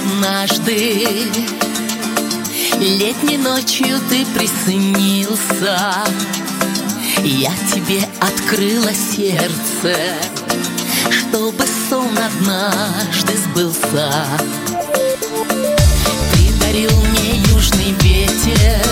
однажды летней ночью ты приснился, я тебе открыла сердце, чтобы сон однажды сбылся. Ты дарил мне южный ветер,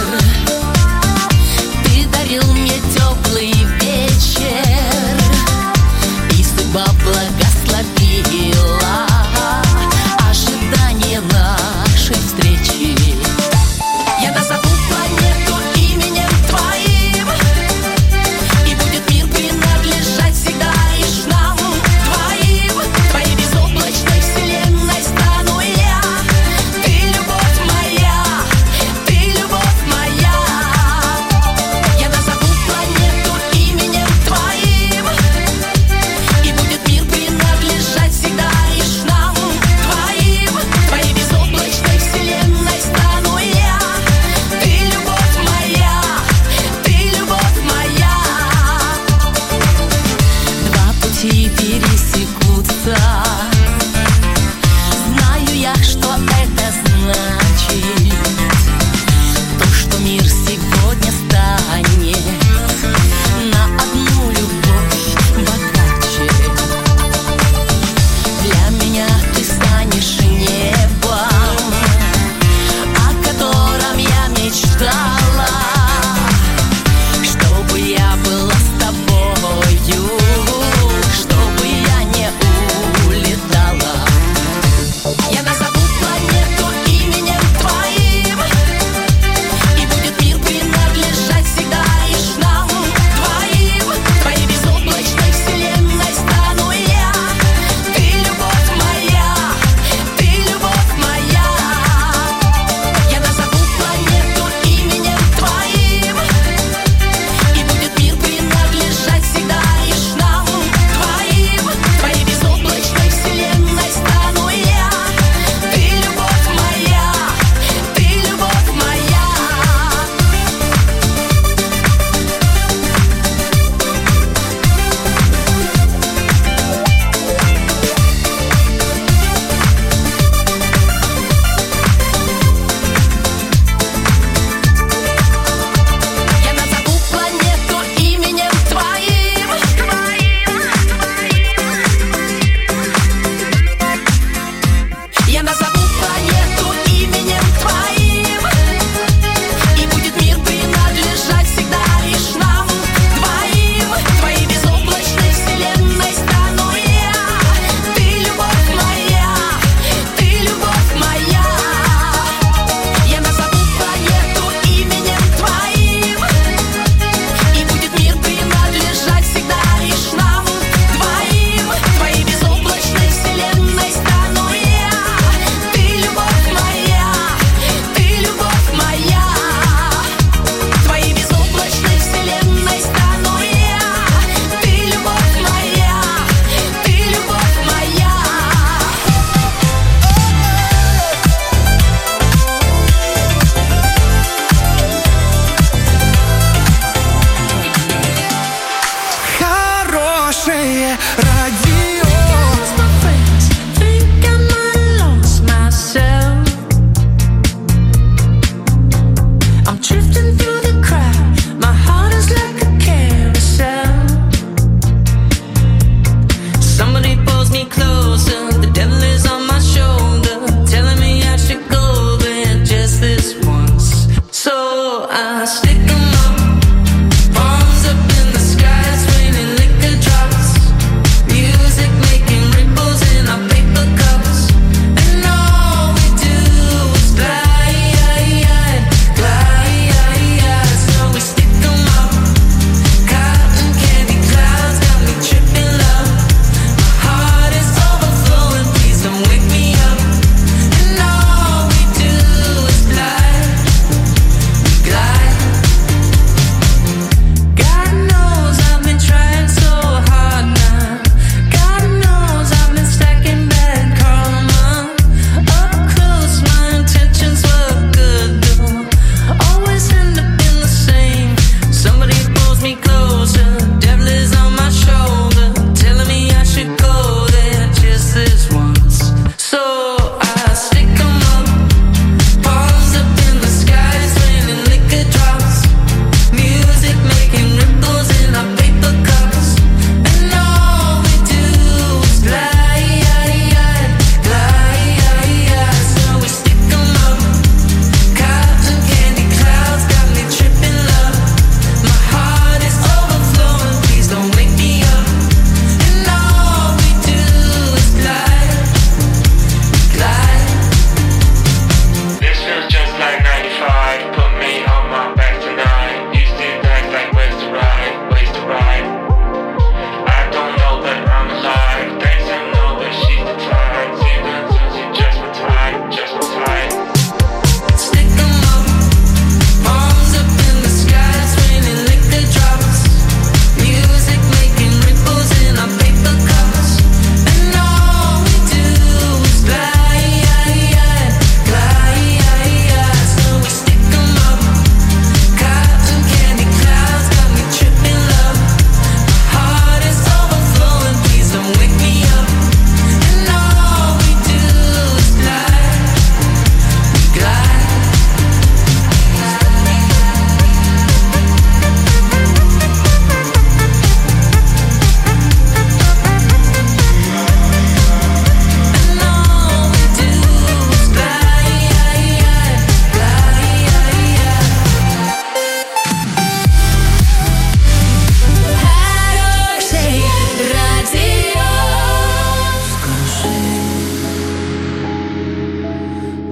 ты дарил мне теплый вечер, и судьба благословила ожидание нашей встречи. Я назову планету именем твоим, и будет мир принадлежать всегда лишь нам двоим. Твоей безоблачной вселенной стану я,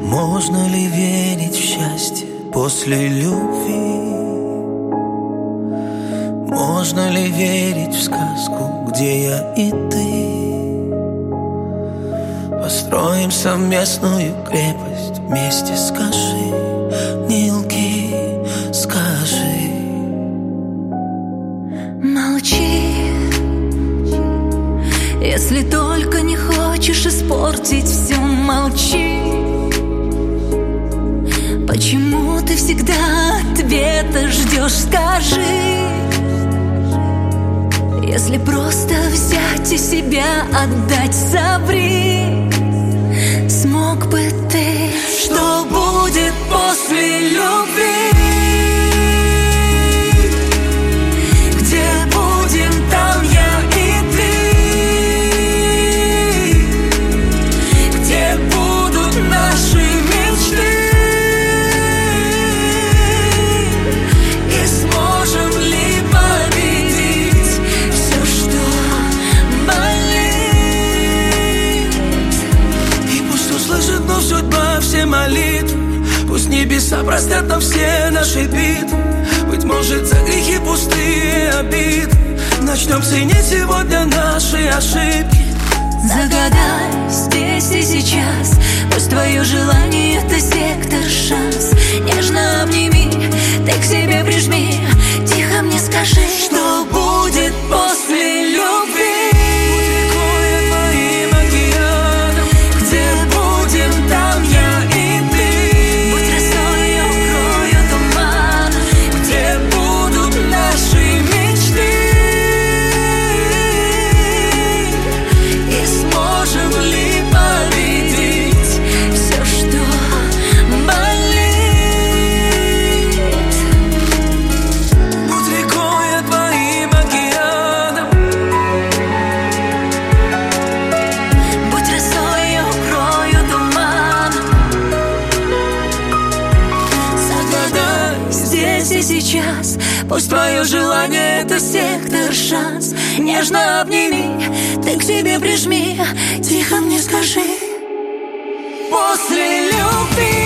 Можно ли верить в счастье после любви? Можно ли верить в сказку, где я и ты? Построим совместную крепость вместе, скажи, не лги, скажи. Молчи, если только не хочешь испортить все, молчи. Почему ты всегда ответа ждешь, скажи. Если просто взять и себя отдать, соври. Смог бы ты? Что будет после любви? Где будем, там я и ты. Где будут наши мечты? И сможем ли победить все, что болит? И пусть услышит вновь судьба все молитвы, пусть небеса простят нам все наши битвы. Быть может, за грехи пустые обиды начнем ценить сегодня наши ошибки. Загадай здесь и сейчас, пусть твое желание — это сектор шанс. Нежно обними, ты к себе прижми, тихо мне скажи, что будет после любви. Пусть твое желание — это сектор шанс. Нежно обними, ты к себе прижми, тихо мне скажи, после любви.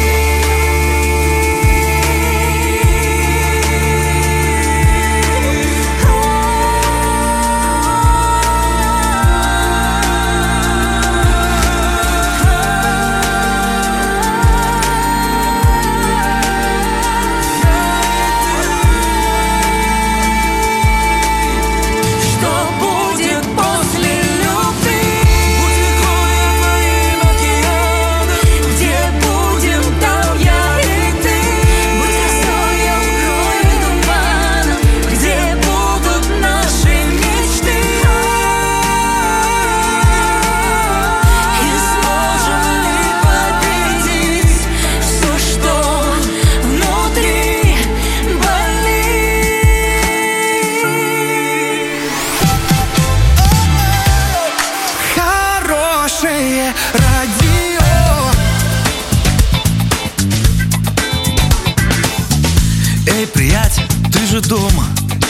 Дома.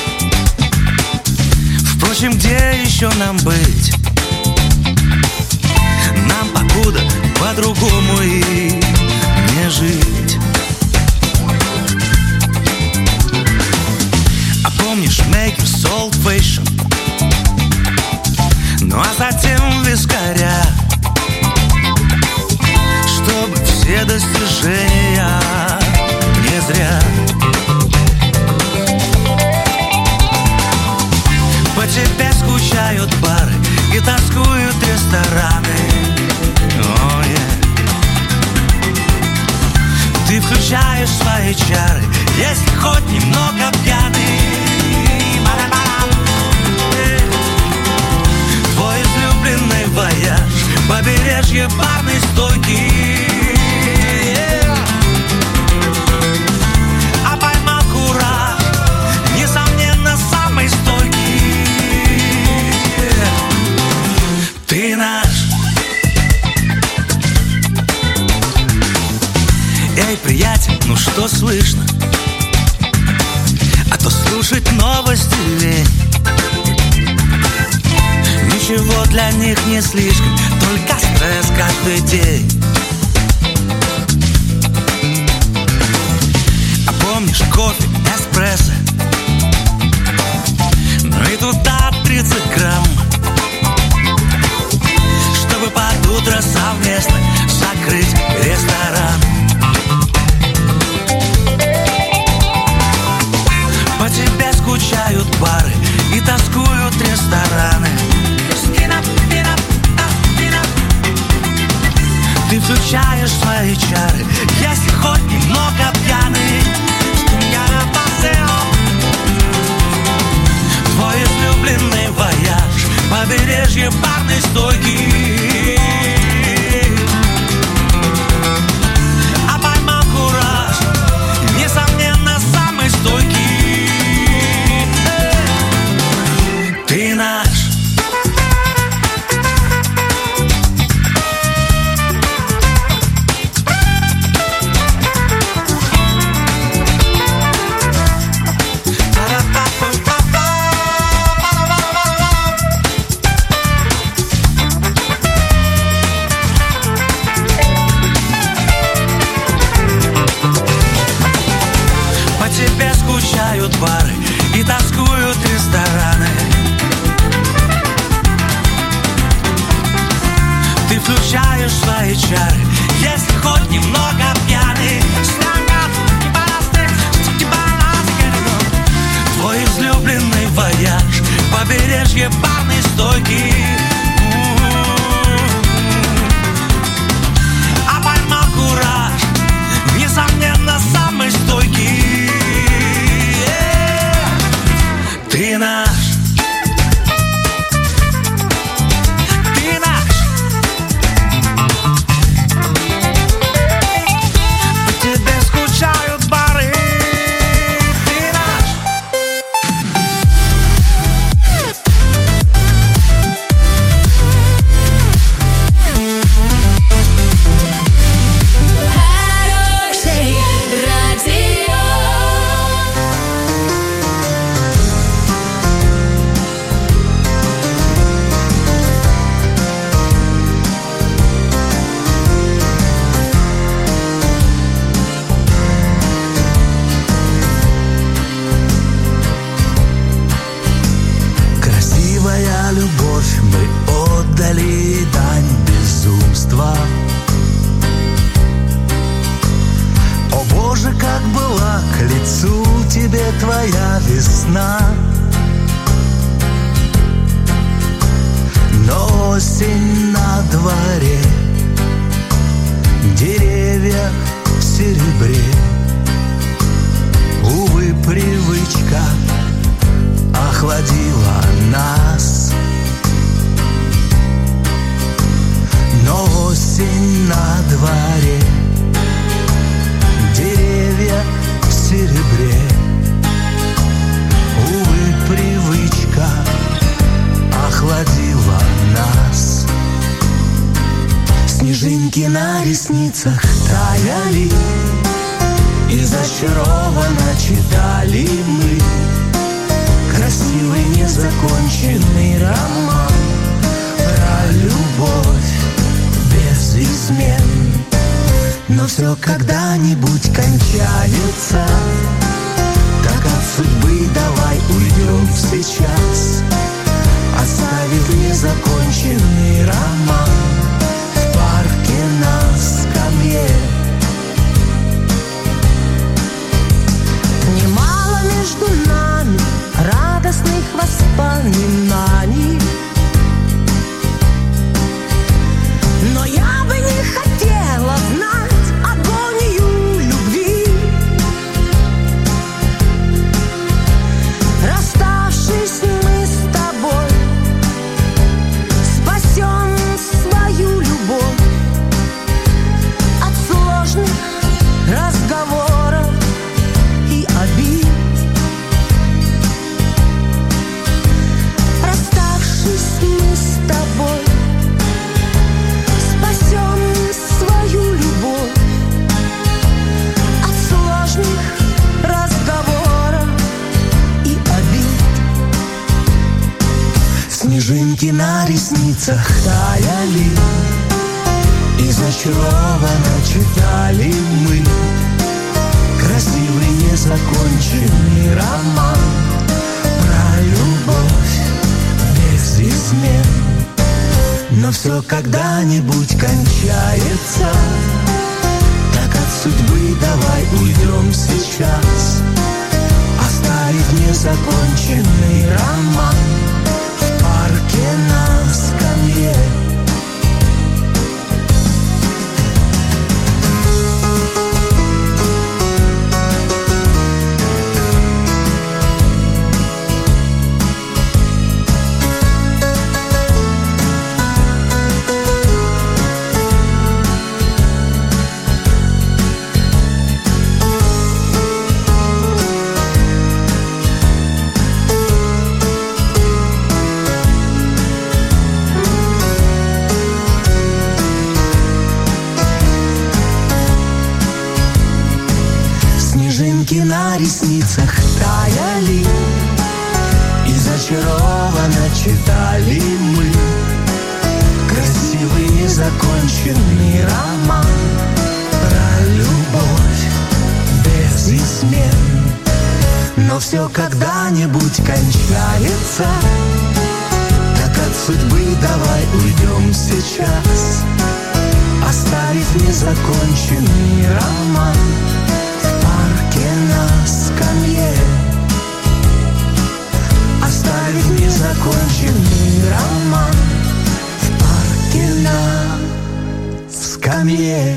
Впрочем, где еще нам быть? Нам покуда по-другому и не жить. А помнишь Makers Old Fashion? Ну а затем вискаря, чтобы все достижения не зря. По тебе скучают бары и тоскуют рестораны. Oh, yeah. Ты включаешь свои чары, если хоть немного пьяный. Твой излюбленный вояж, побережье барной стойки. А поймал кураж, несомненно, самый стойкий. Ты наш. Эй, приятель, ну что слышно? А то слушать новости лень. Ничего для них не слишком, только стресс каждый день. свои чары. Если хоть немного пьяный, твой излюбленный вояж, побережье барной стойки. А поймал кураж, несомненно, самый стойкий. Ты наш. Скучают бары и тоскуют рестораны. Ты включаешь свои чары, если хоть немного пьяный. Твой излюбленный вояж, побережье барной стойки. А поймал кураж, несомненно, самый стойкий. Ты наш. Ты наш. По тебе скучают бары. Ты наш. Хороший радио. Красивая любовь, мы отдали дань безумства. О Боже, как была к лицу тебе твоя весна. Но осень на дворе, деревья в серебре. Увы, привычка охладила нас. Но осень на дворе, деревья в серебре. Увы, привычка охладила нас. Снежинки на ресницах таяли, и зачарованно читали мы красивый незаконченный роман про любовь без измен. Но все когда-нибудь кончается, так от судьбы давай уйдем сейчас, оставив незаконченный роман в парке на скамье. Немало между нами радостных воспоминаний, но я бы не хотела знать агонию любви. Расставшись мы с тобой, спасем свою любовь от сложных разговоров и обид. Расставшись мы с тобой, спасем свою любовь от сложных разговоров и обид. Снежинки на ресницах таяли, и зачарованно читали мы красивый незаконченный роман про любовь без измен. Но все когда-нибудь кончается, так от судьбы давай уйдем сейчас, оставив незаконченный роман в парке на скамье. снежинки на ресницах таяли, и зачарованно читали мы красивый незаконченный роман про любовь без измен. Но все когда-нибудь кончается, так от судьбы давай уйдем сейчас, оставив незаконченный роман в парке на скамье. Оставив незаконченный роман в парке на скамье.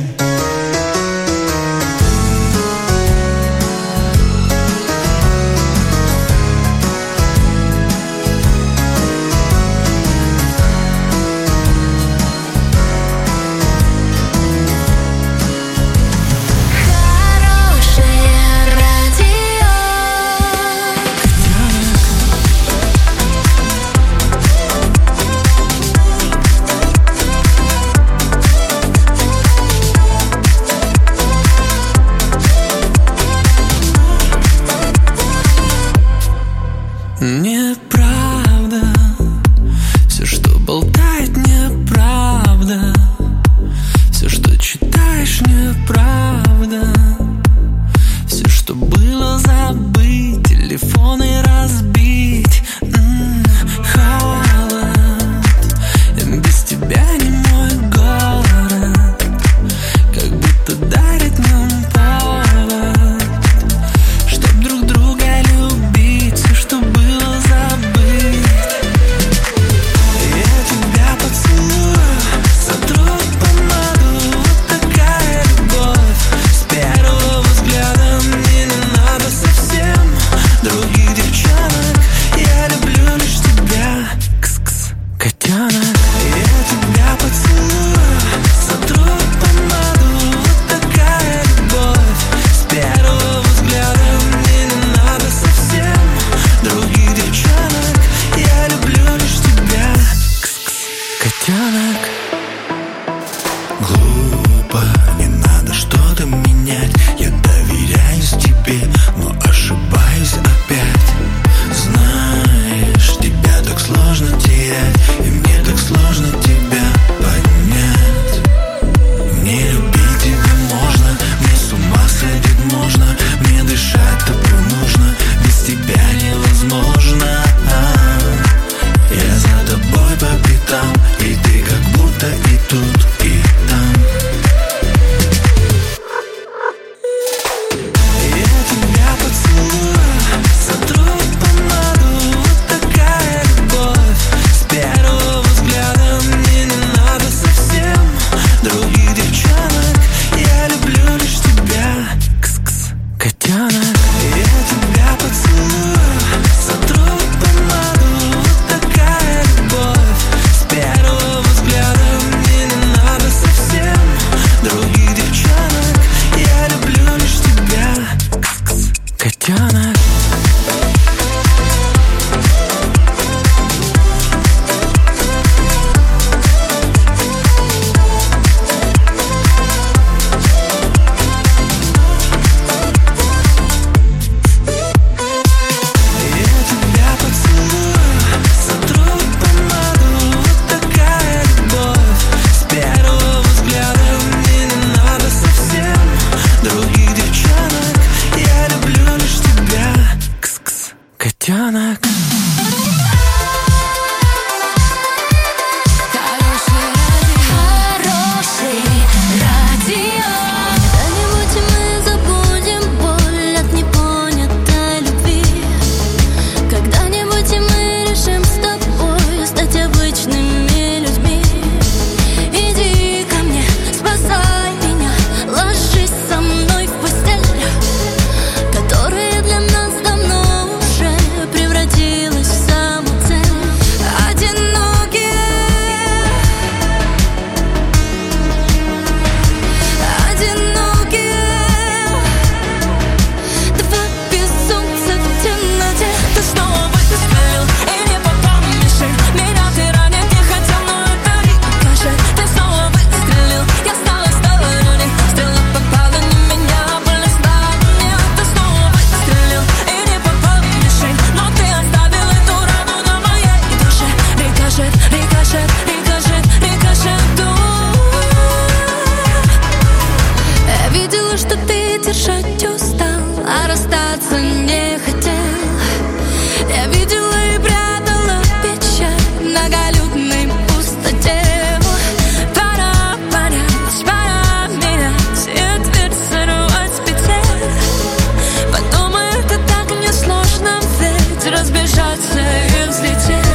держать устал, а расстаться не хотел. Я видела и прятала печаль в многолюдной пустоте. Пора понять, пора менять и отвернуться с петель. Потом это так несложно, ведь разбежаться и взлететь.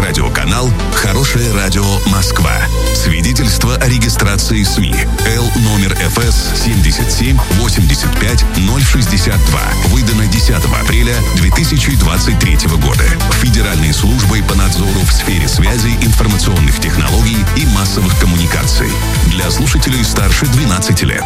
телерадиоканал «Хорошее радио Москва». Свидетельство о регистрации СМИ. Л номер ФС 77 85 062. Выдано 10 апреля 2023 года. Федеральной службой по надзору в сфере связи, информационных технологий и массовых коммуникаций. Для слушателей старше 12 лет.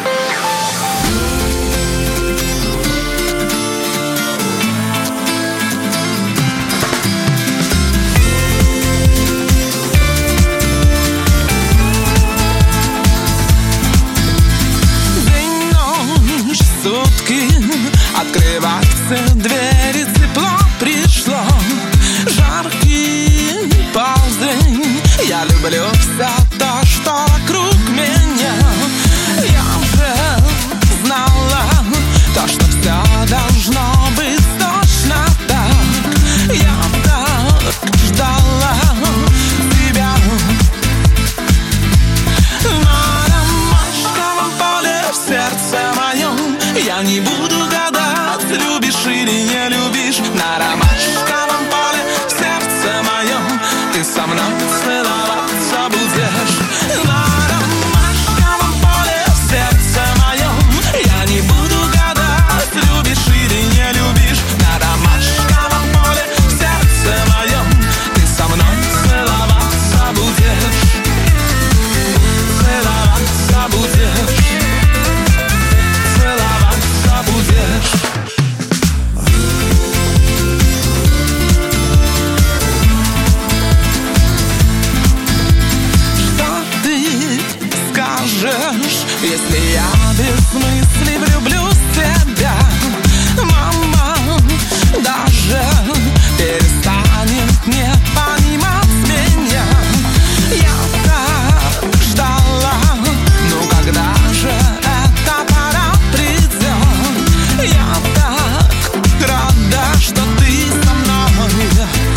Открываются двери, тепло пришло, жаркий полдень. Я люблю все то, что вокруг меня. Я уже знала то, что все должно быть точно так. Я так ждала тебя. На ромашковом поле в сердце моем я не буду гадать, любишь или не любишь. На ромашковом поле в сердце моем ты со мной целоваться будешь. На ромашковом поле в сердце моем я не буду гадать, любишь или не любишь. На ромашковом поле в сердце моем ты со мной целоваться будешь. Целоваться будешь. Что ты скажешь, если я без мысли влюблю в тебя? Мама даже перестанет не понимать меня. Я так ждала, ну когда же эта пора придет? Я так рада, что ты со мной.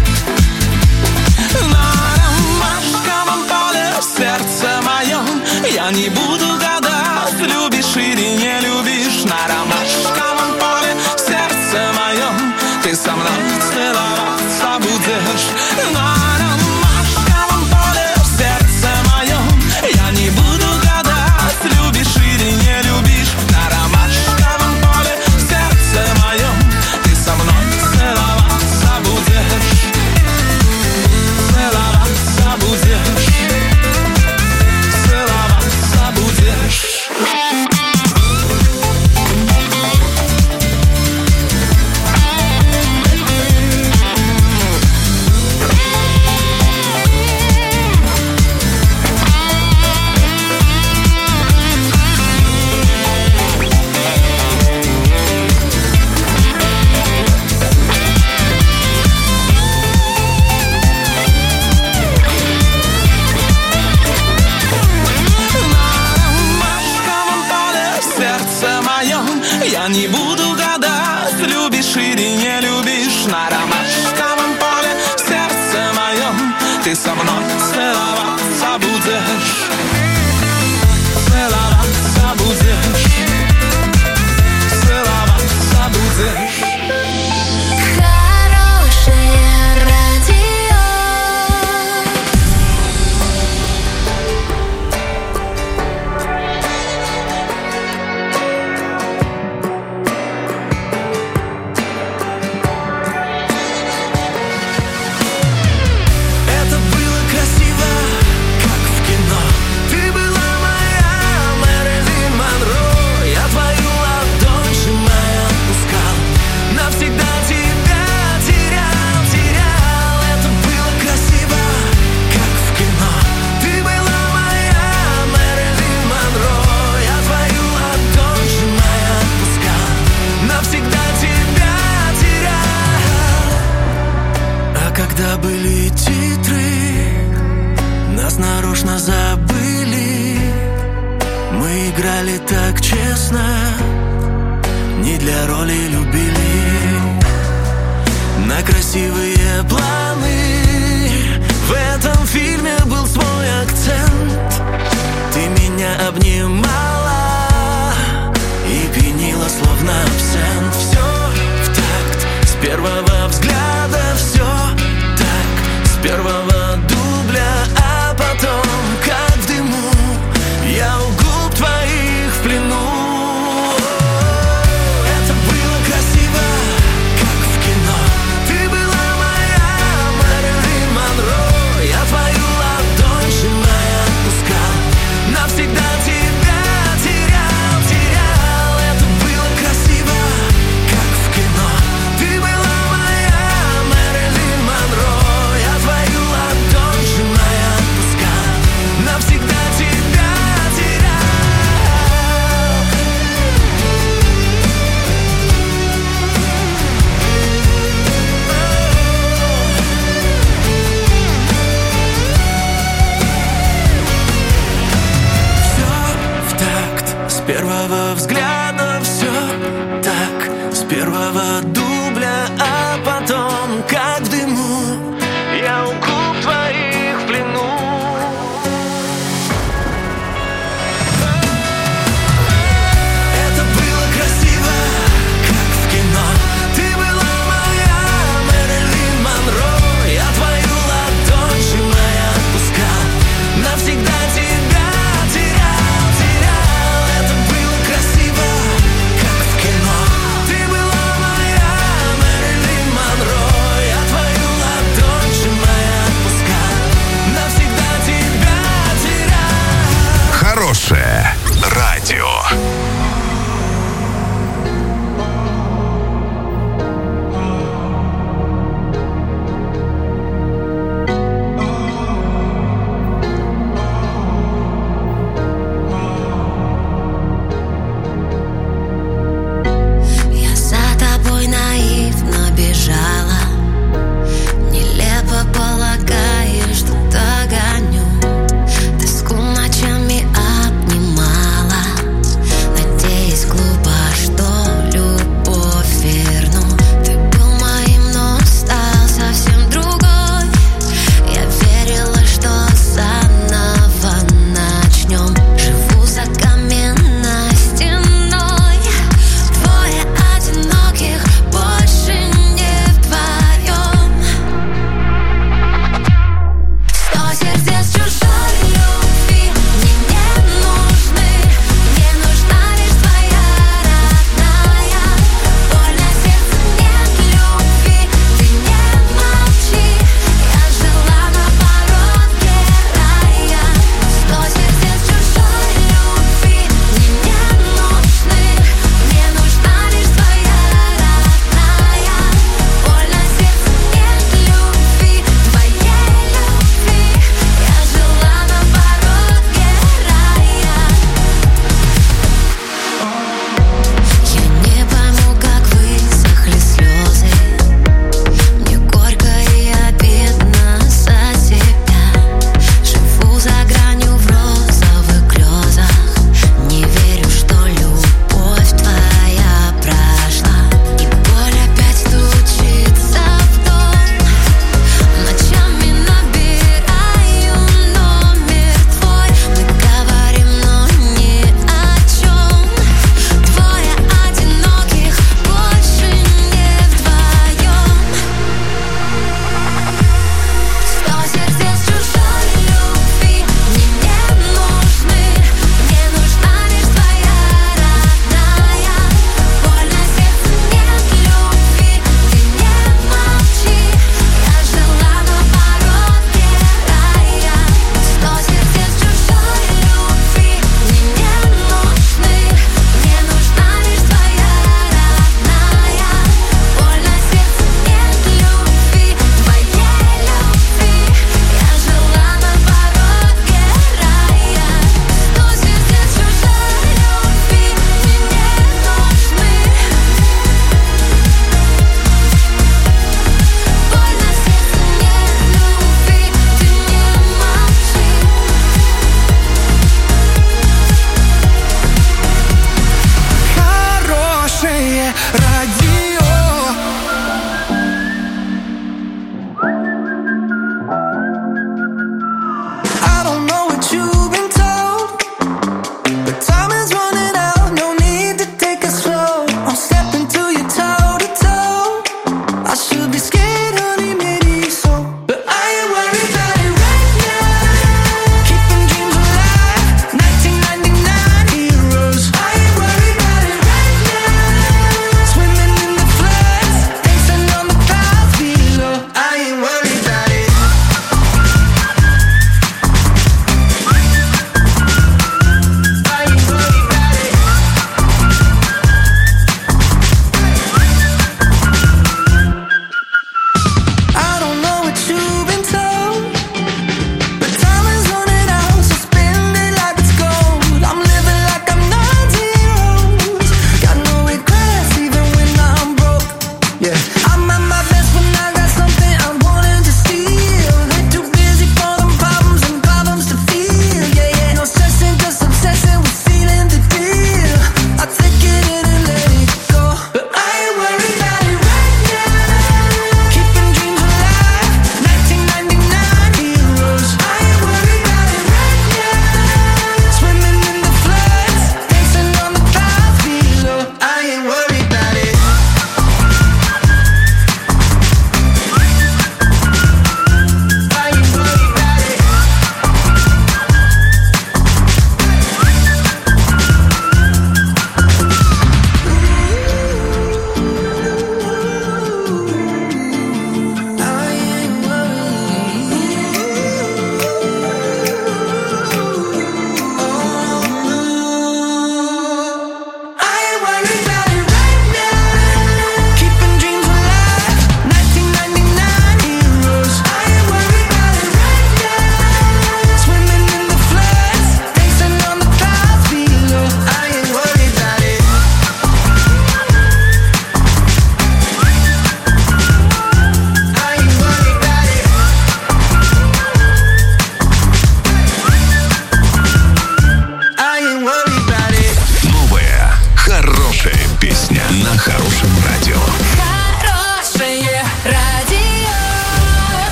На ромашковом поле в сердце моем я не буду гадать, любишь или не любишь. На ромашковом поле в сердце моем ты со мной целоваться будешь. На ромашковом поле в сердце моем я не буду гадать, любишь или не любишь. На ромашковом поле в сердце моем ты со мной целоваться будешь. Целоваться будешь. Целоваться будешь. Я не буду гадать, любишь или не любишь. На ромашковом поле в сердце моем ты со мной целоваться будешь. Целоваться будешь. Целоваться будешь. Хорошее радио. Когда были титры, нас нарочно забыли. Мы играли так честно, не для роли любили. На красивые планы в этом фильме был свой акцент. Ты меня обнимала и пьянила, словно абсент. Все в такт, с первого взгляда все так, с первого первого дубля, а потом, как в дыму, я у губ твоих в плену. Это было красиво, как в кино. Ты была моя Мэрилин Монро. Я твою ладонь сжимая отпускал, навсегда тебя терял, терял. Это было красиво, как в кино. Ты была моя Мэрилин Монро. Я твою ладонь сжимая отпускал, навсегда тебя терял. Все в такт с первого взгляда, все так с первого дубля, а потом, как в дыму, я у губ твоих в плену. Это было красиво, как в кино. Ты была моя Мэрилин Монро. Я твою ладонь сжимая отпускал, навсегда тебя терял, терял. Это было красиво, как в кино. Ты была моя Мэрилин Монро. Я твою ладонь сжимая отпускал, навсегда тебя терял. Хорошее радио. Я за тобой наивно бежала, нелепо полагая, что догоню. Тоску ночами обнимала,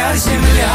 моя земля.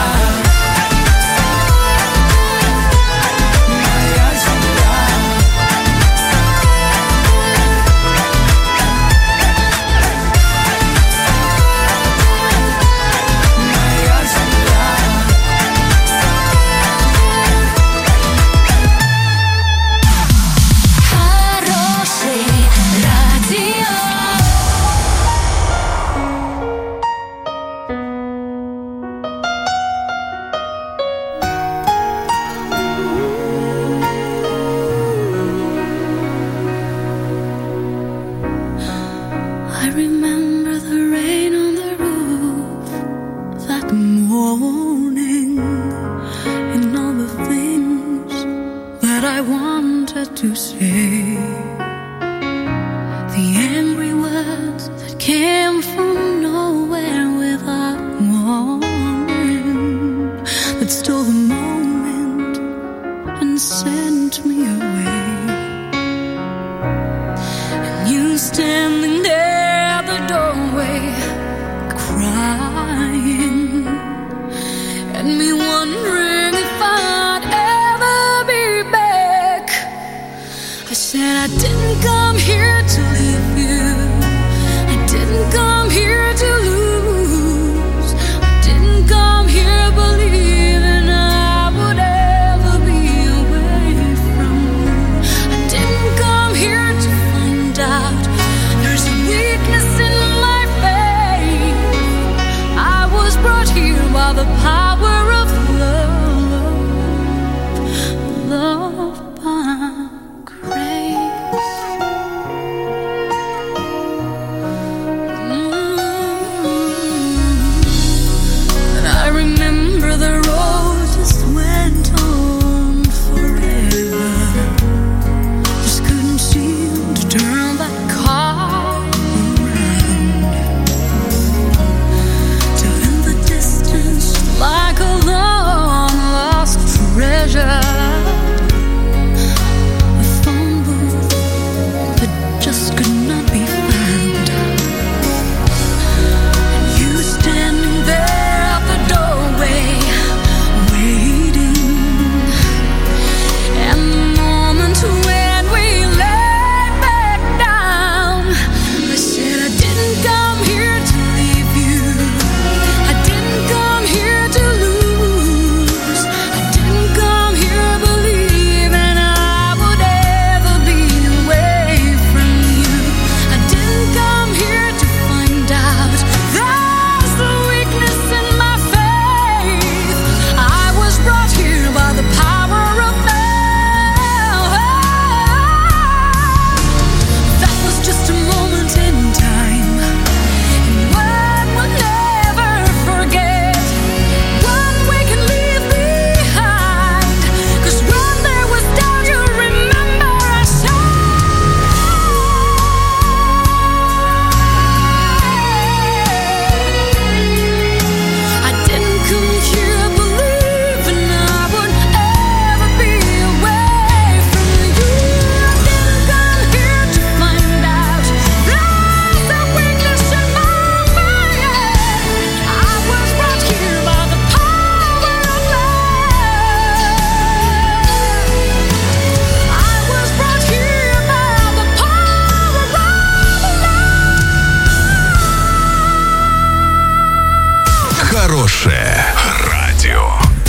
Хорошее радио.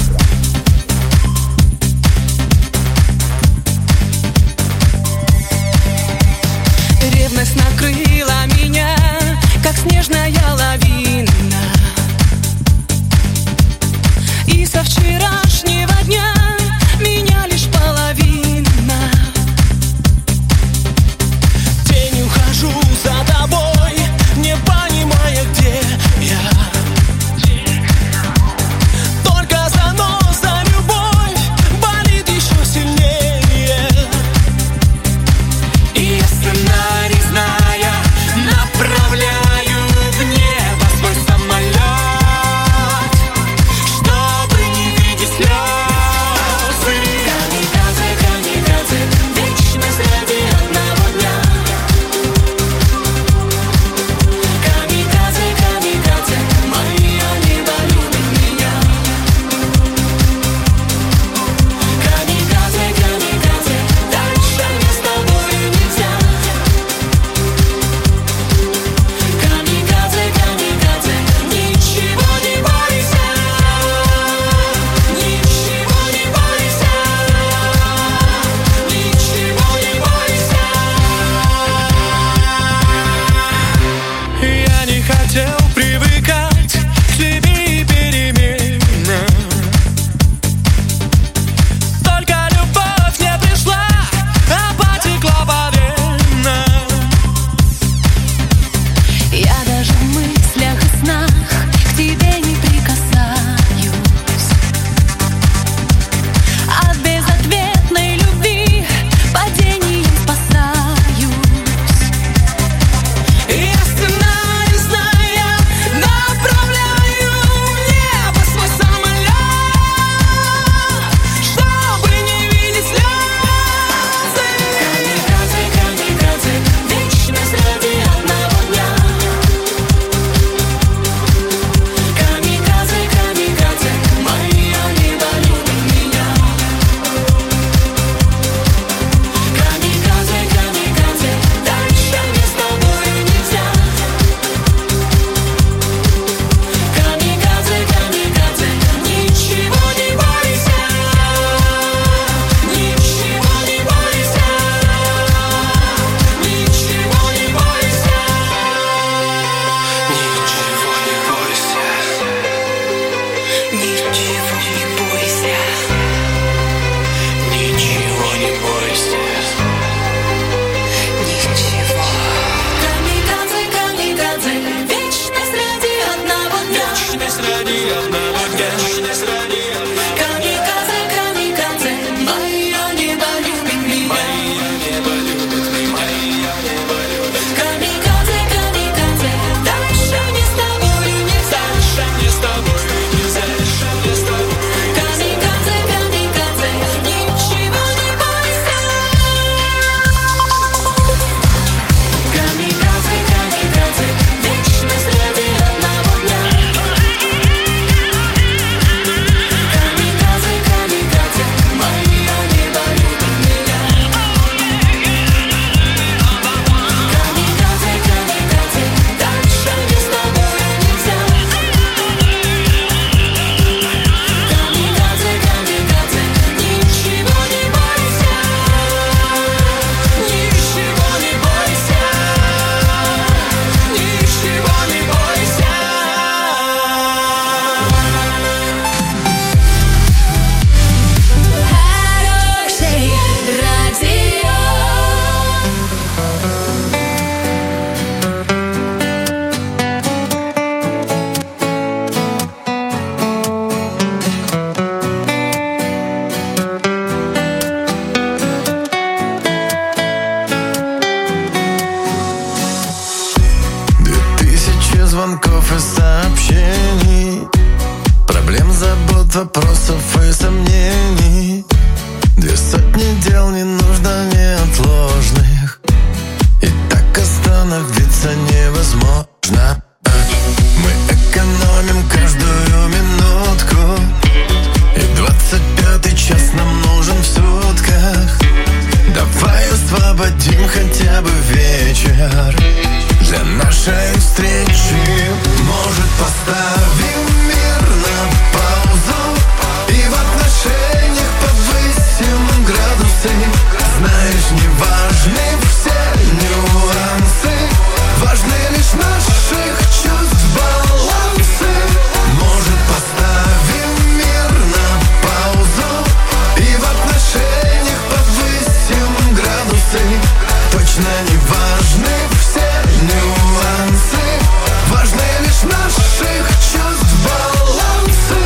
Ревность накрыла меня, как снежная лавина. И со вчерашнего дня меня лишь половина. Тенью хожу за тобой, не понимая, где я. звонков и сообщений, проблем, забот, вопросов и сомнений. 200 дел не нужно неотложных, и так остановиться невозможно. Мы экономим каждую минутку, и 25-й час нам нужен в сутках. Давай освободим хотя бы вечер для нашей встречи. Может, поставим мир на паузу и в отношениях повысим градусы. Знаешь, не важны все нюансы, важны лишь наших чувств балансы. Может, поставим мир на паузу и в отношениях повысим градусы. Точно не важны все нюансы, важны лишь наших чувств балансы.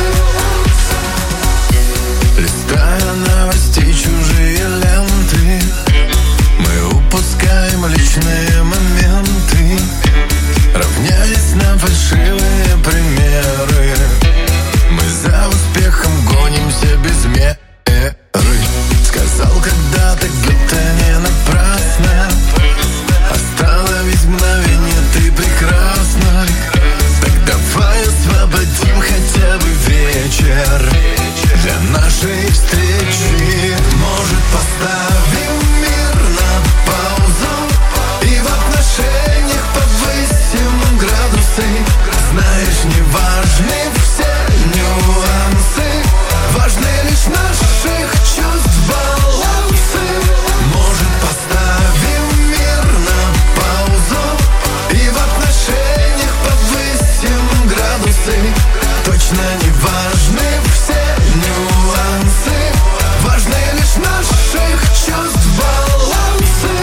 Листая новости, чужие ленты, мы упускаем личные моменты, равняясь на фальшивые примеры. Мы за успехом гонимся без меры. Сказал когда-то где-то не напрасно, остановись мгновение, ты прекрасна. Так давай освободим хотя бы вечер для нашей встречи. Может, поставим мир на паузу и в отношениях повысим градусы. Знаешь, не важны все нюансы, важны лишь наших чувств балансы. Может, поставим мир на паузу и в отношениях повысим градусы. Точно не важны все нюансы, важны лишь наших чувств балансы.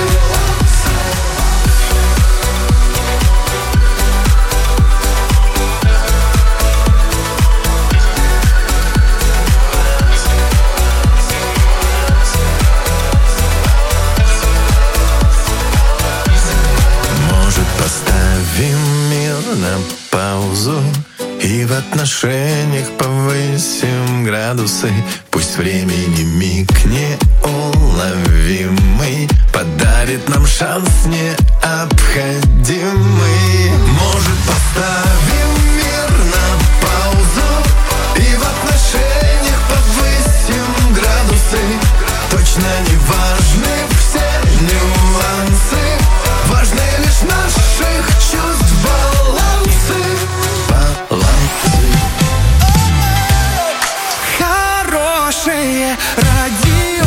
Может, поставим мир на паузу и в отношениях повысим градусы. Пусть времени миг неуловимый подарит нам шанс необходимый. Может, поставим мир на паузу и в отношениях повысим градусы. Точно не важны все нюансы, важны лишь наших чувств балансы. Хорошее радио.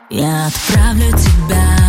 Я отправлю тебя